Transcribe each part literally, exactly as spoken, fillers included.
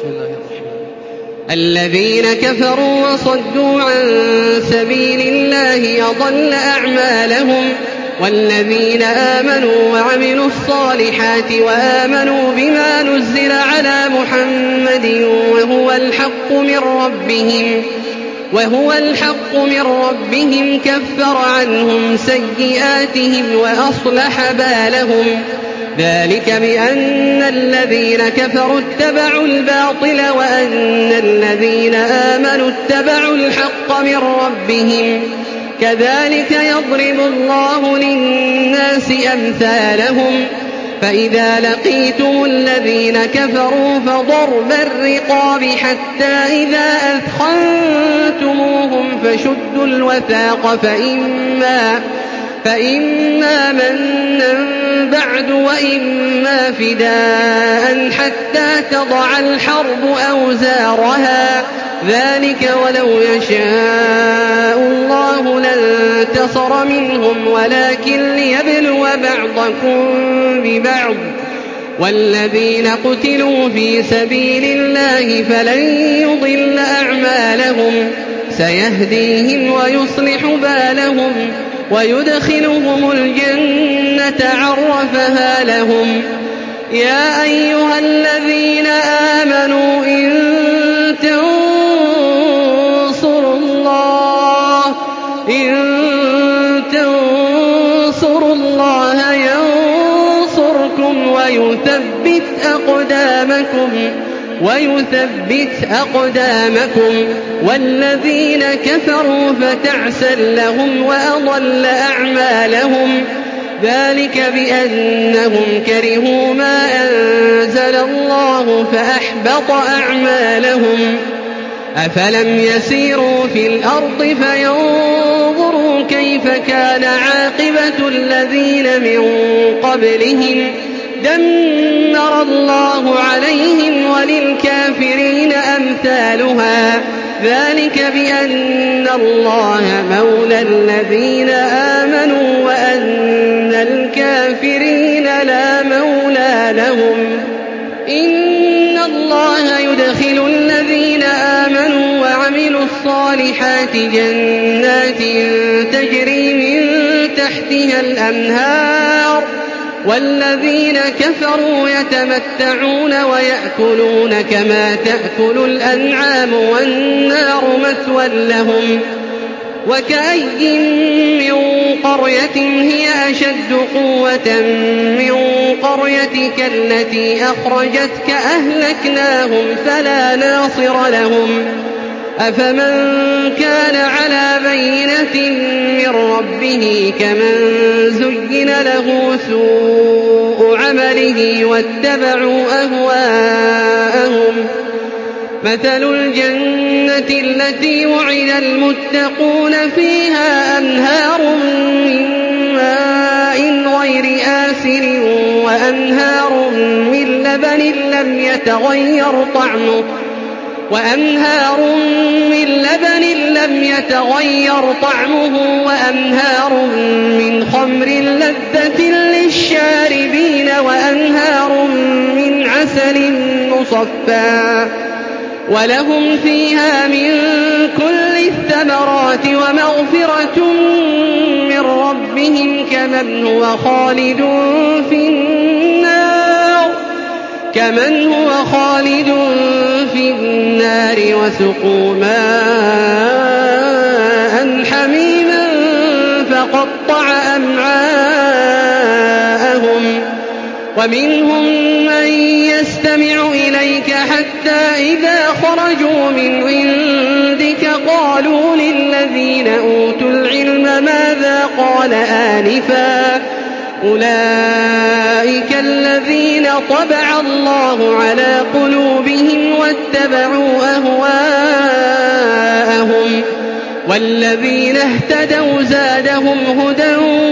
الله الرحمن الذين كفروا وصدوا عن سبيل الله أضل أعمالهم والذين آمنوا وعملوا الصالحات وآمنوا بما نزل على محمد وهو الحق من ربهم وهو الحق من ربهم كفر عنهم سيئاتهم وأصلح بالهم ذلك بأن الذين كفروا اتبعوا الباطل وأن الذين آمنوا اتبعوا الحق من ربهم كذلك يضرب الله للناس أمثالهم فإذا لقيتم الذين كفروا فضرب الرقاب حتى إذا أثخنتموهم فشدوا الوثاق فإما, فإما منا بعد وإما فداء حتى تضع الحرب أوزارها ذلك ولو يشاء الله لانتصر منهم ولكن ليبلو بعضكم ببعض والذين قتلوا في سبيل الله فلن يضل أعمالهم سيهديهم ويصلح بالهم ويدخلهم الجنة عرفها لهم يا أيها الذين آمنوا إن تنصروا الله إن تنصروا الله ينصركم ويثبت أقدامكم ويثبت أقدامكم والذين كفروا فتعسا لهم وأضل أعمالهم ذلك بأنهم كرهوا ما أنزل الله فأحبط أعمالهم أفلم يسيروا في الأرض فينظروا كيف كان عاقبة الذين من قبلهم دمر الله عليهم وللكافرين أمثالها ذلك بأن الله مولى الذين آمنوا وأن الكافرين لا مولى لهم إن الله يدخل الذين آمنوا وعملوا الصالحات جنات تجري من تحتها الأنهار والذين كفروا يتمتعون ويأكلون كما تأكل الأنعام والنار مثوى لهم وكأي من قرية هي أشد قوة من قريتك التي أخرجتك أهلكناهم فلا ناصر لهم أفمن كان على بينة من ربه كمن زين له سوء عمله واتبعوا أهواءهم مثل الجنة التي وعد المتقون فيها أنهار من ماء غير آسن وأنهار من لبن لم يتغير طعمه وأنهار من لبن لم يتغير طعمه وأنهار من خمر لذة للشاربين وأنهار من عسل مصفى ولهم فيها من كل الثمرات ومغفرة من ربهم كمن هو خالد في النار كمن هو خالد في النار وسقوا ماء حميما فقطع أمعاءهم ومنهم من يستمع إليك حتى إذا خرجوا من عندك قالوا للذين أوتوا العلم ماذا قال آنفا أولئك الذين طبع الله على قلوبهم واتبعوا أهواءهم والذين اهتدوا زادهم هدى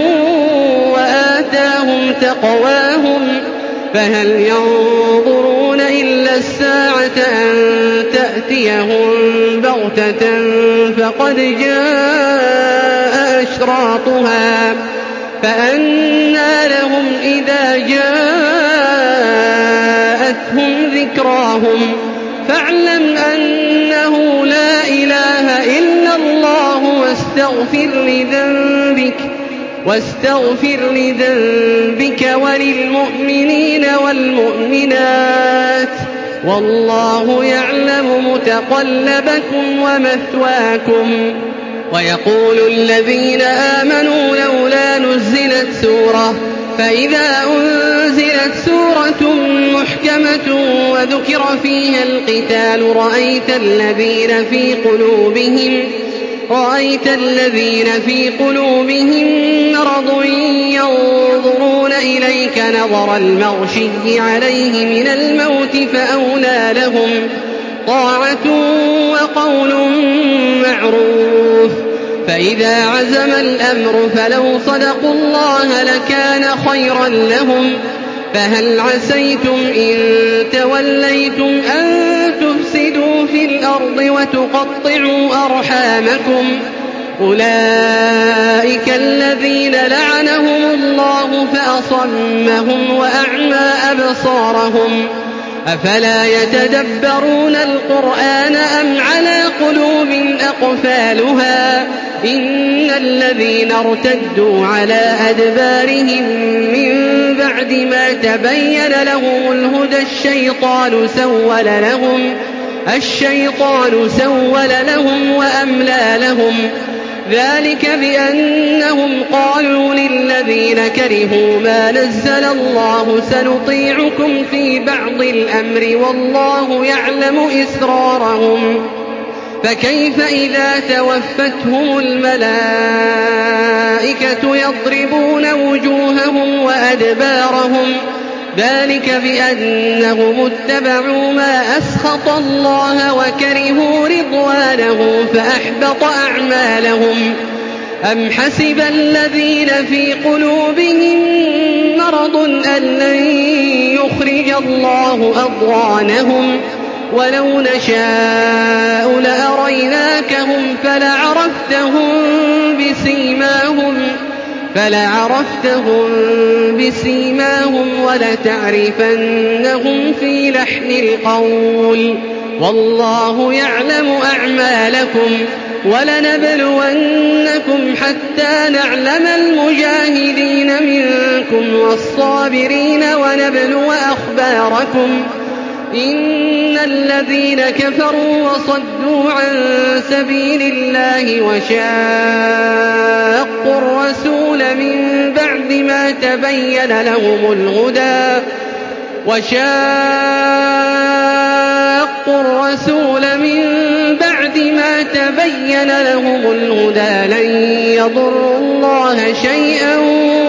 وآتاهم تقواهم فهل ينظرون إلا الساعة أن تأتيهم بغتة فقد جاء أشراطها فأنى لهم إذا جاءتهم ذكراهم فاعلم أنه لا إله إلا الله واستغفر لذنبك واستغفر لذنبك وللمؤمنين والمؤمنات والله يعلم متقلبكم ومثواكم. ويقول الذين آمنوا لولا نزلت سورة فإذا أنزلت سورة محكمة وذكر فيها القتال رأيت الذين في قلوبهم رأيت الذين في قلوبهم مرض ينظرون إليك نظر المغشي عليه من الموت فأولى لهم طاعة وقول معروف. فإذا عزم الأمر فلو صدقوا الله لكان خيرا لهم. فهل عسيتم إن توليتم أن تفسدوا في الأرض وتقطعوا أرحامكم أولئك الذين لعنهم الله فأصمهم وأعمى أبصارهم أفلا يتدبرون القرآن أم على قلوب أقفالها إن الذين ارتدوا على أدبارهم من بعد ما تبين لهم الهدى الشيطان سول لهم الشيطان سول لهم وأملى لهم ذلك بأنهم قالوا للذين كرهوا ما نزل الله سنطيعكم في بعض الأمر والله يعلم إسرارهم فكيف إذا توفتهم الملائكة يضربون وجوههم وأدبارهم ذلك بأنهم اتبعوا ما أسخط الله وكرهوا رضوانه فأحبط أعمالهم. أم حسب الذين في قلوبهم مرض أن لن يخرج الله أضغانهم ولو نشاء لأريناكهم فلعرفتهم بسيماهم فلعرفتهم بسيماهم ولتعرفنهم في لحن القول والله يعلم أعمالكم ولنبلونكم حتى نعلم المجاهدين منكم والصابرين ونبلو أخباركم إن الذين كفروا وصدوا عن سبيل الله وشاقوا الرسول من بعد ما تبين لهم الهدى وشاقوا الرسول من بعد ما تبين لهم الهدى لن يضروا الله شيئا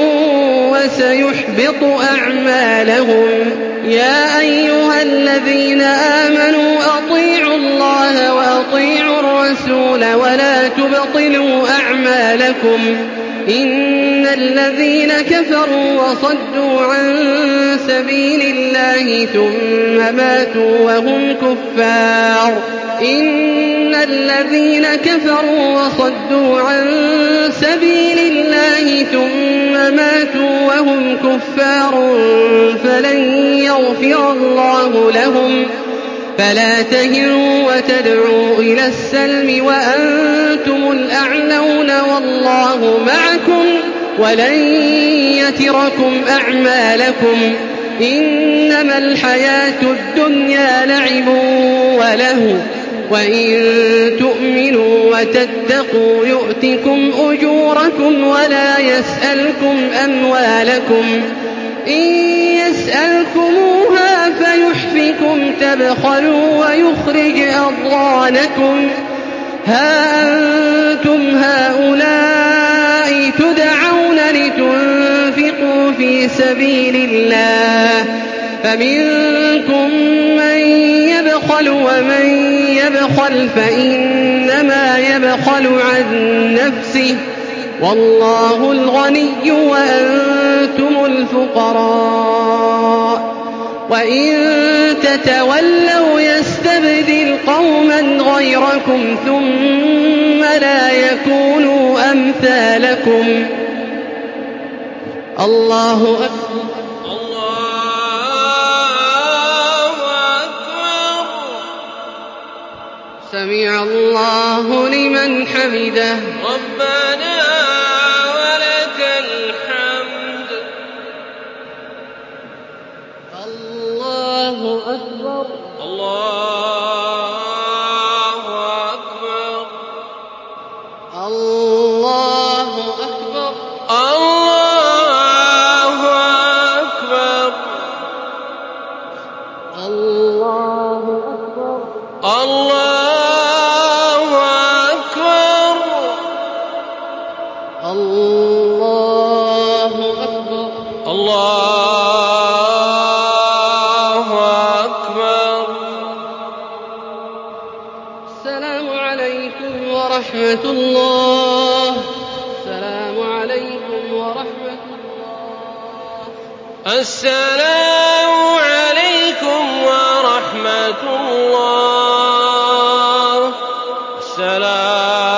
وسيحبط أعمالهم. يا أيها الذين آمنوا أطيعوا الله وأطيعوا الرسول ولا تبطلوا أعمالكم إن الذين كفروا وصدوا عن سبيل الله ثم ماتوا وهم كفار إن الذين كفروا وصدوا عن سبيل الله ثم ماتوا وهم كفار فلن يغفر الله لهم فلا تهنوا وتدعوا إلى السلم وأنتم الأعلون والله معكم ولن يتركم أعمالكم إنما الحياة الدنيا لعب وله وإن تؤمنوا وتتقوا يؤتكم أجوركم ولا يسألكم أموالكم إن يسألكموها فيحفكم تبخلوا ويخرج أضغانكم ها أنتم هؤلاء تدعون لتنفقوا في سبيل الله فمنكم من يبخل ومن يبخل فإنما يبخل عن نفسه والله الغني وأنتم الفقراء وإن تتولوا يستبدل قوما غيركم ثم لا يكونوا أمثالكم. الله أكبر. الله أكبر. سمع الله لمن حمده. ربنا ولك الحمد. الله أكبر. الله أكبر. الله أكبر. الله أكبر. الله أكبر. الله أكبر. الله أكبر. الله أكبر. السلام عليكم ورحمة الله. السلام عليكم ورحمة الله. السلام عليكم ورحمة الله. السلام